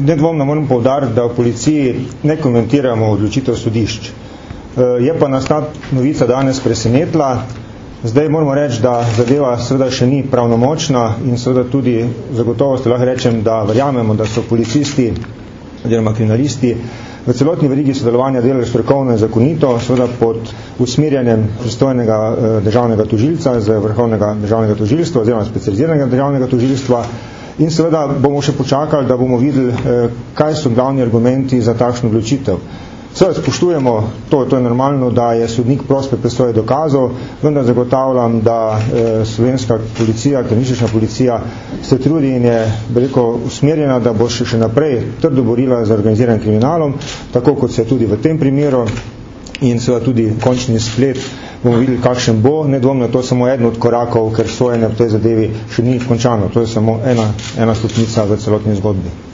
Nedvomno moram poudariti, da v policiji ne komentiramo odločitev sodišč. Je pa nas ta novica danes presenetila. Zdaj moramo reči, da zadeva seveda še ni pravnomočna in seveda tudi zagotovo lahko rečem, da verjamemo, da so policisti oziroma kriminalisti v celotni verigi sodelovanja delali strokovno in zakonito, seveda pod usmerjanjem pristojnega državnega tožilca z vrhovnega državnega tožilstva oziroma specializiranega državnega tožilstva. In seveda bomo še počakali, da bomo videli, kaj so glavni argumenti za takšno odločitev. Seveda spoštujemo to je normalno, da je sodnik prost pri presoji dokazov, vendar zagotavljam, da slovenska policija, kriminalistična policija se trudi in je usmerjena, da bo še naprej trdo borila z organiziranim kriminalom, tako kot se tudi v tem primeru in seveda tudi končni splet bomo videli, kakšen bo. Nedvomno to je samo eden od korakov, ker sojenje v tej zadevi še ni končano. To je samo ena stopnica v celotni zgodbi.